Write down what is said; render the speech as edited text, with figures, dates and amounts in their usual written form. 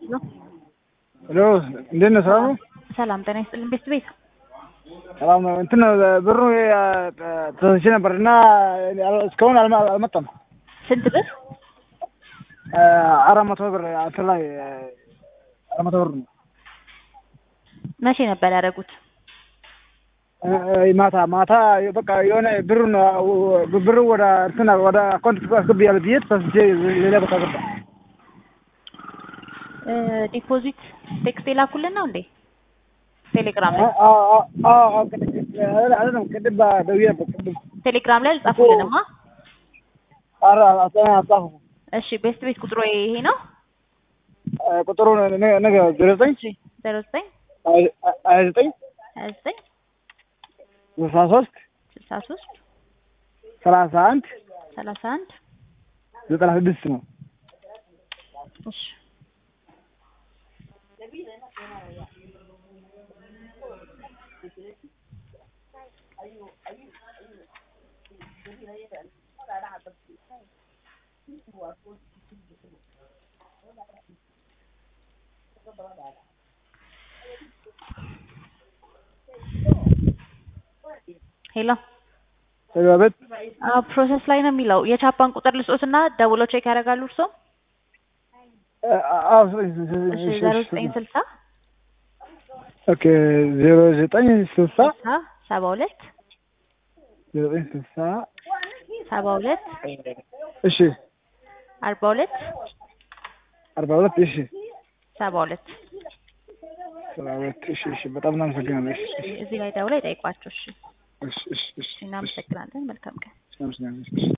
ነው። ሄሎ እንዴት ነህ? ሰላም ነው? ሰላም ጤና ይስጥልኝ። ቤት ሰላም ነው። እንትን ብሩ ተሰጥቼ ነበርና እስካሁን አልመጣም። ስንት ብር? 400 ብር እንትን ላይ 400 ብር ነው። መቼ ነበር ያደረጉት? ማታ በቃ የሆነ ብሩ ወደ እንትን ወደ አካውንት አስገባለሁ ብዬ ተሰጥቼ ሌላ ቦታ ገባ። ዲፖዚት ቴክስት የላኩልን ነው እንዴ? ቴሌግራም ላይ አይደለም። ቅድም ደውዬ ነበር። ቴሌግራም ላይ ጻፉልንማ። አጻፉ። እሺ ቤት ቁጥሩ ይሄ ነው። ቁጥሩ ነገ 09 09 29 29 63 63 31 31 96 ነው። እሺ ሄሎ ቤት ፕሮሰስ ላይ ነው የሚለው። የቻፓን ቁጥር ልስጦትና ደውሎ ቼክ ያደርጋሉ እርሶ? እሺ 0960 ኦኬ 0960 72 0960 72 እሺ 42 42 እሺ 72 እሺ በጣም እናመሰግናለን። እዚህ ላይ ደውለው ይጠይቋቸው። እሺ እሺ እናመሰግናለን። መልካም ቀን።